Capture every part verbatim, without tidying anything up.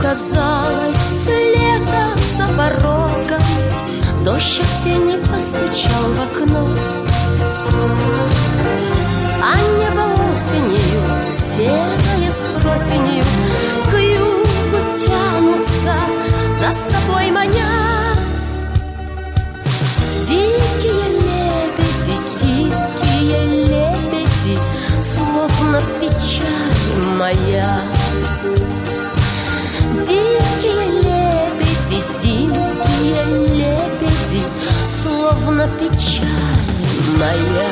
Казалось, лето за порогом, дождь осенний постучал в окно, а небо осенью, серое с просенью, к югу тянутся, за собой маня. Дикие лебеди, дикие лебеди, словно печаль моя. Дикие лебеди, дикие лебеди, словно печаль моя.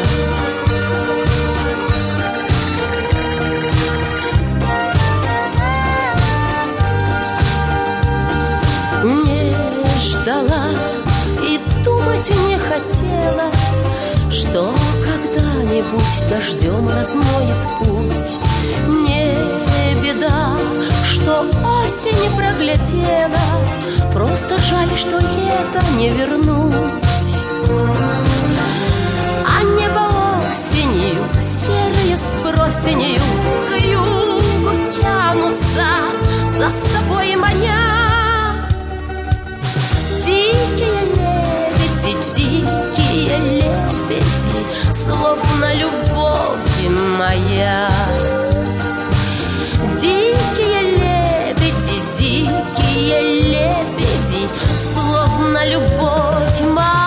Не ждала и думать не хотела, что когда-нибудь дождем размоет путь. Не беда, что осень проглядела, просто жаль, что лето не вернуть. А небо осенью, серое с просенью, к югу тянутся, за собой маня. Дикие лебеди, дикие лебеди, словно любовь моя. Дикие лебеди, дикие лебеди, словно любовь моя.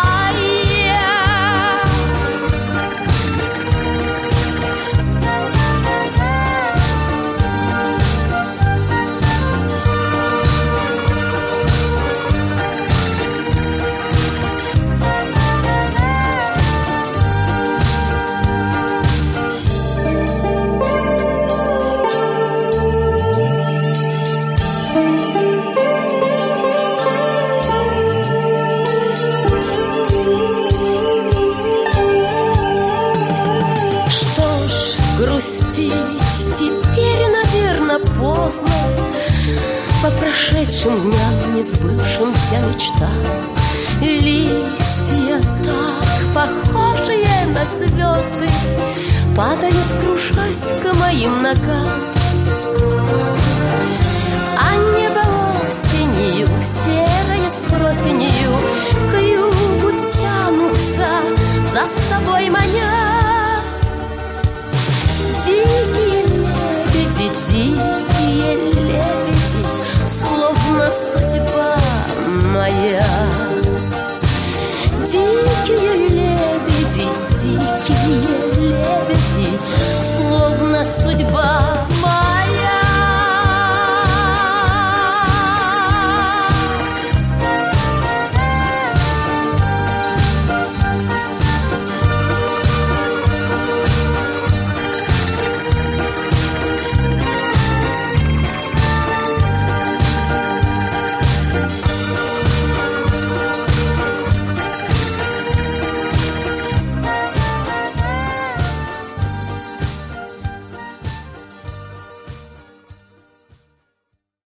Теперь, наверное, поздно, по прошедшим дням, не сбывшимся мечтам. Листья так похожие на звезды падают, кружась к моим ногам.